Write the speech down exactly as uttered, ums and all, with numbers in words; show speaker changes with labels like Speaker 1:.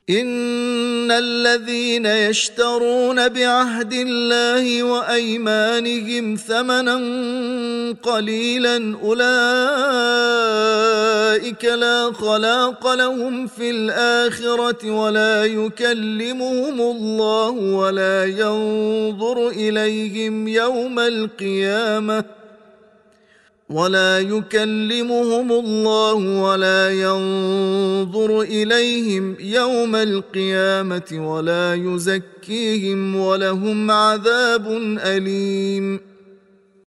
Speaker 1: إن الذين يشترون بعهد الله وأيمانهم ثمنا قليلا أولئك لا خلاق لهم في الآخرة ولا يكلمهم الله ولا ينظر إليهم يوم القيامة ولا يكلمهم الله ولا ينظر إليهم يوم القيامة ولا يزكيهم ولهم عذاب أليم.